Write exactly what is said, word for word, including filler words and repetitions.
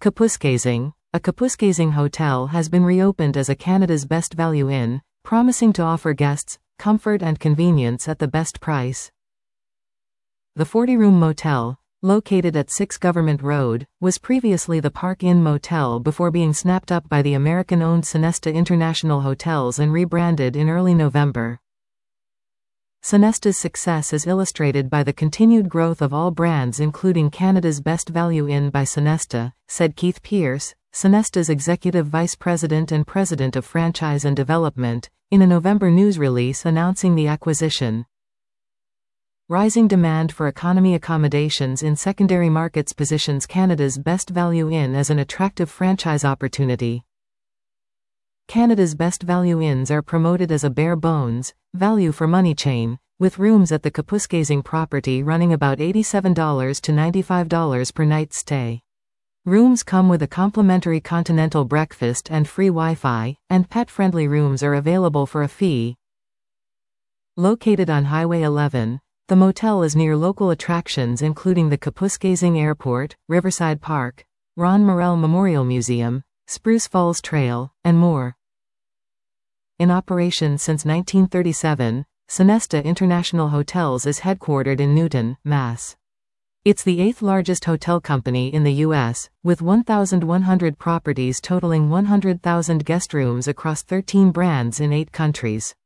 Kapuskasing. A Kapuskasing hotel has been reopened as a Canada's best value inn, promising to offer guests comfort and convenience at the best price. The forty-room motel, located at six Government Road, was previously the Park Inn Motel before being snapped up by the American-owned Sonesta International Hotels and rebranded in early November. Sonesta's success is illustrated by the continued growth of all brands including Canada's Best Value Inn by Sonesta, said Keith Pierce, Sonesta's Executive Vice President and President of Franchise and Development, in a November news release announcing the acquisition. Rising demand for economy accommodations in secondary markets positions Canada's Best Value Inn as an attractive franchise opportunity. Canada's Best Value Inns are promoted as a bare-bones, value-for-money chain, with rooms at the Kapuskasing property running about eighty-seven to ninety-five dollars per night stay. Rooms come with a complimentary continental breakfast and free Wi-Fi, and pet-friendly rooms are available for a fee. Located on Highway eleven, the motel is near local attractions including the Kapuskasing Airport, Riverside Park, Ron Morel Memorial Museum, Spruce Falls Trail, and more. In operation since nineteen thirty-seven, Sonesta International Hotels is headquartered in Newton, Mass. It's the eighth largest hotel company in the U S, with one thousand one hundred properties totaling one hundred thousand guest rooms across thirteen brands in eight countries.